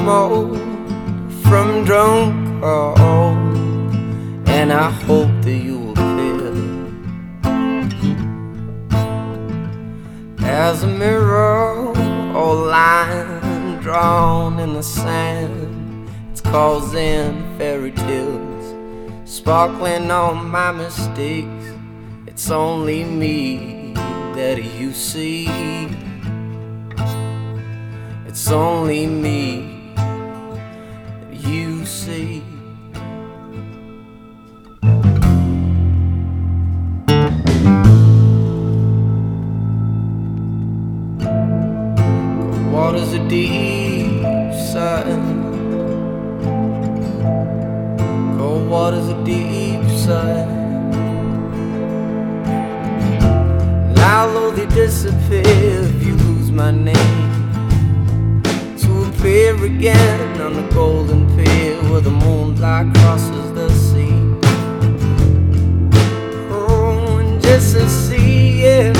smoke from drunk calls, and I hope that you will feel as a mirror or line drawn in the sand. It's causing fairy tales, sparkling on my mistakes. It's only me that you see. It's only me that you see. Waters are deep, son. Cold waters are deep, son. And I'll only disappear if you lose my name, to appear again on the golden pier where the moonlight crosses the sea. Oh, and just to see it.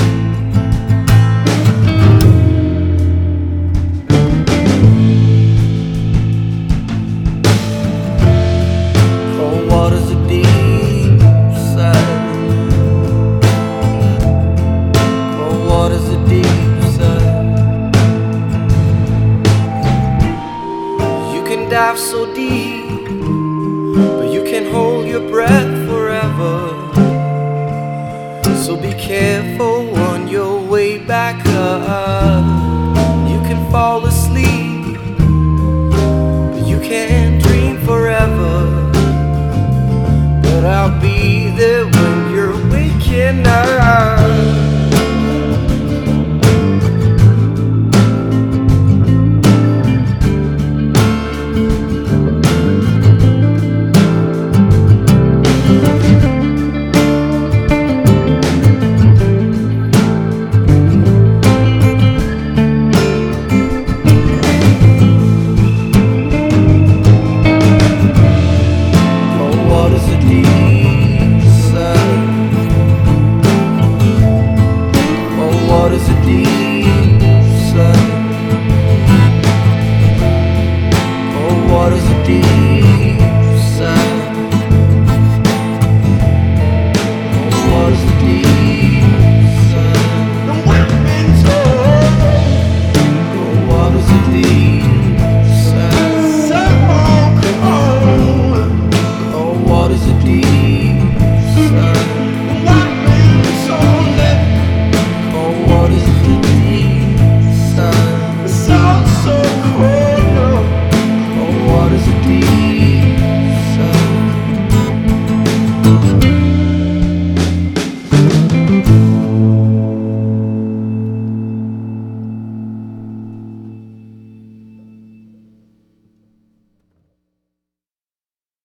Dive so deep, but you can hold your breath forever. So be careful on your way back up.